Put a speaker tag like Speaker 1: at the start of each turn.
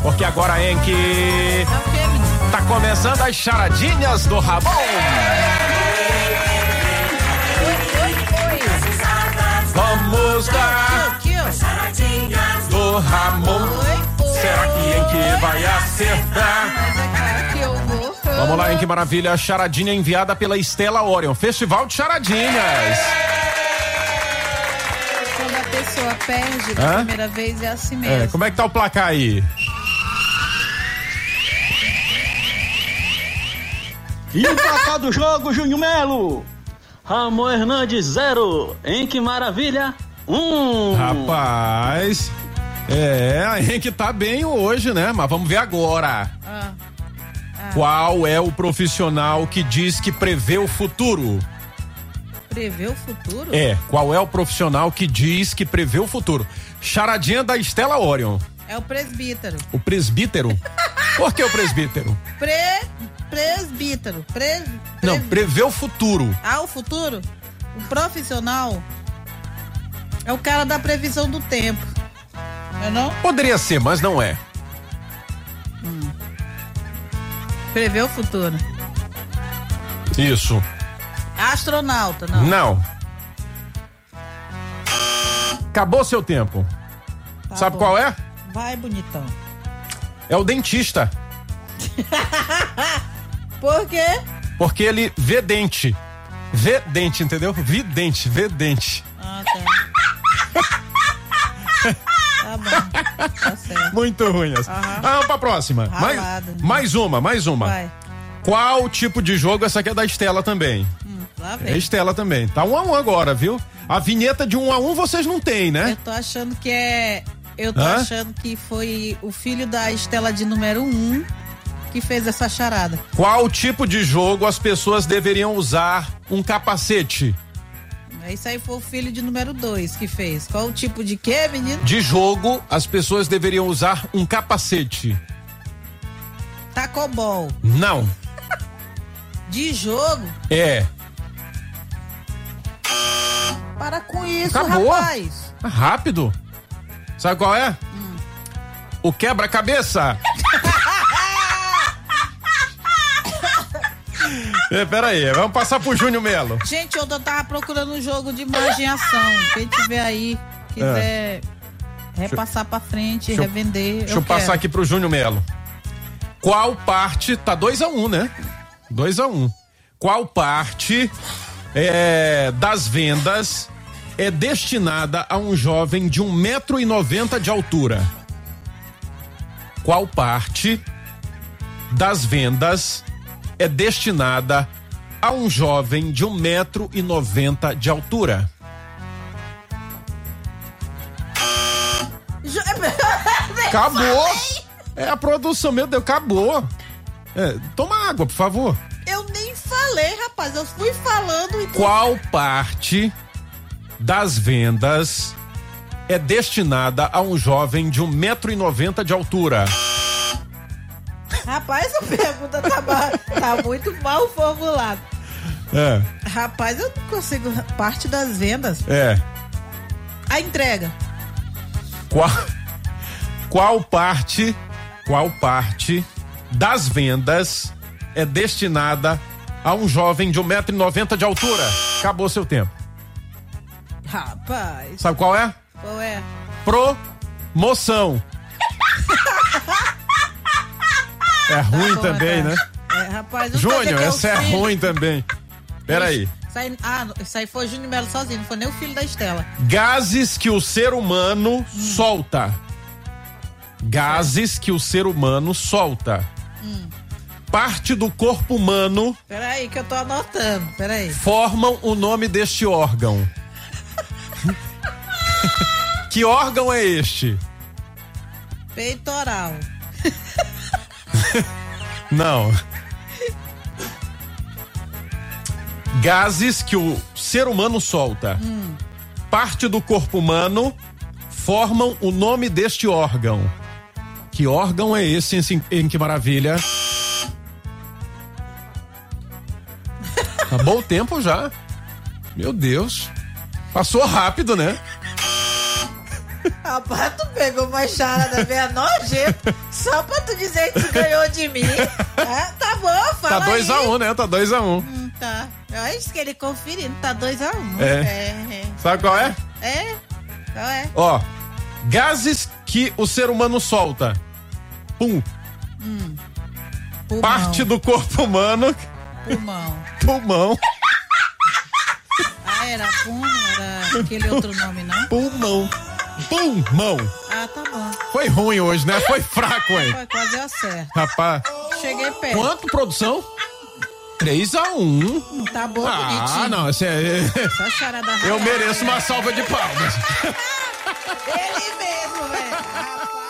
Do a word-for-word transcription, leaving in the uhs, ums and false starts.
Speaker 1: Porque agora, hein, que tá começando as charadinhas do Ramon. Vamos lá, charadinhas do Ramon. Será que em que vai acertar? Vamos lá, hein, que maravilha. Charadinha enviada pela Estela Orion. Festival de charadinhas.
Speaker 2: Quando a pessoa perde da primeira vez é assim mesmo.
Speaker 1: É, como é que tá o placar aí?
Speaker 3: E o placar do jogo, Júnior Melo? Ramon Hernandes, zero. Em que maravilha, um.
Speaker 1: Rapaz, é, a Henrique tá bem hoje, né? Mas vamos ver agora. Ah. Ah. Qual é o profissional que diz que prevê o futuro?
Speaker 2: Prevê o futuro?
Speaker 1: É, qual é o profissional que diz que prevê o futuro? Charadinha da Estela Orion.
Speaker 2: É o presbítero.
Speaker 1: O presbítero? Por que o presbítero?
Speaker 2: Pre... Presbítero. Pre, pre...
Speaker 1: Não, prevê o futuro.
Speaker 2: Ah, o futuro? O profissional é o cara da previsão do tempo. Não é não?
Speaker 1: Poderia ser, mas não é.
Speaker 2: Hum. Prevê o futuro.
Speaker 1: Isso.
Speaker 2: Astronauta, não.
Speaker 1: Não. Acabou seu tempo. Tá Sabe bom. Qual é?
Speaker 2: Vai, bonitão.
Speaker 1: É o dentista.
Speaker 2: Por quê?
Speaker 1: Porque ele vê dente. Vê dente, entendeu? Vidente, vê dente.
Speaker 2: Ah, tá. Tá bom. Tá certo.
Speaker 1: Muito ruim essa.
Speaker 2: Uhum.
Speaker 1: Vamos pra próxima. Mais, mais uma, mais uma.
Speaker 2: Vai.
Speaker 1: Qual tipo de jogo? Essa aqui é da Estela também.
Speaker 2: Hum, lá vem.
Speaker 1: É Estela também. Tá um a um agora, viu? A vinheta de um a um vocês não tem, né?
Speaker 2: Eu tô achando que é... Eu tô Hã? achando que foi o filho da Estela de número um que fez essa charada.
Speaker 1: Qual tipo de jogo as pessoas deveriam usar um capacete?
Speaker 2: Isso aí foi o filho de número dois que fez. Qual o tipo de quê, menino?
Speaker 1: De jogo as pessoas deveriam usar um capacete.
Speaker 2: Tacobol.
Speaker 1: Não.
Speaker 2: De jogo?
Speaker 1: É.
Speaker 2: Para com isso,
Speaker 1: Acabou.
Speaker 2: rapaz.
Speaker 1: Rápido. Sabe qual é? Hum. O quebra-cabeça. É, pera aí, vamos passar pro Júnior Melo.
Speaker 2: Gente, eu tava procurando um jogo de imaginação. Quem tiver aí, quiser é. repassar pra frente, deixa revender.
Speaker 1: Deixa
Speaker 2: eu,
Speaker 1: eu passar
Speaker 2: quero.
Speaker 1: aqui pro Júnior Melo. Qual parte, tá dois a um, né? dois a um. Qual parte é, das vendas é destinada a um jovem de um metro e noventa de altura? Qual parte das vendas é destinada a um jovem de um metro e noventa de altura? Acabou! É a produção, meu Deus, acabou. É, toma água, por favor.
Speaker 2: Eu nem falei, rapaz, eu fui falando e...
Speaker 1: Qual parte das vendas é destinada a um jovem de um metro e noventa de altura?
Speaker 2: Rapaz, essa pergunta tá, tá muito mal formulada.
Speaker 1: É.
Speaker 2: Rapaz, eu não consigo. Parte das vendas.
Speaker 1: É.
Speaker 2: A entrega.
Speaker 1: Qual, qual parte, qual parte das vendas é destinada a um jovem de um metro e noventa de altura? Acabou seu tempo.
Speaker 2: Rapaz.
Speaker 1: Sabe qual é?
Speaker 2: Qual é?
Speaker 1: Promoção. É ruim tá bom, também, né?
Speaker 2: É, rapaz.
Speaker 1: Júnior, essa é
Speaker 2: filho.
Speaker 1: ruim também. Peraí.
Speaker 2: Isso aí, ah, isso aí foi o Júnior Melo sozinho, não foi nem o filho da Estela.
Speaker 1: Gases que o ser humano hum. solta. Gases que o ser humano solta. Hum. Parte do corpo humano.
Speaker 2: Peraí, que eu tô anotando. Peraí.
Speaker 1: Formam o nome deste órgão. Que órgão é este?
Speaker 2: Peitoral.
Speaker 1: Não. Gases que o ser humano solta. Hum. Parte do corpo humano formam o nome deste órgão. Que órgão é esse, em, em que maravilha? Acabou o tempo já. Meu Deus. Passou rápido, né?
Speaker 2: Rapaz, tu pegou uma charada meia nojenta só pra tu dizer que tu ganhou de mim. É, tá bom, fala.
Speaker 1: Tá dois a um, né? Tá dois a um.
Speaker 2: Hum, tá. É isso que ele conferindo, tá dois a um.
Speaker 1: É.
Speaker 2: É, é.
Speaker 1: Sabe qual é?
Speaker 2: É? Qual é?
Speaker 1: Ó, gases que o ser humano solta. Pum.
Speaker 2: Hum. Pulmão.
Speaker 1: Parte do corpo humano.
Speaker 2: Pulmão.
Speaker 1: Pulmão.
Speaker 2: Ah, era pum, era aquele outro nome, não?
Speaker 1: Pulmão. Pulmão.
Speaker 2: Ah, tá bom.
Speaker 1: Foi ruim hoje, né? Foi fraco, hein?
Speaker 2: Foi, quase deu certo.
Speaker 1: Rapaz.
Speaker 2: Cheguei perto.
Speaker 1: Quanto, produção? três a um.
Speaker 2: Tá bom,
Speaker 1: Ah,
Speaker 2: bonitinho.
Speaker 1: não, esse é...
Speaker 2: Só charada
Speaker 1: Eu
Speaker 2: rara.
Speaker 1: mereço uma salva de palmas.
Speaker 2: Ele mesmo, velho.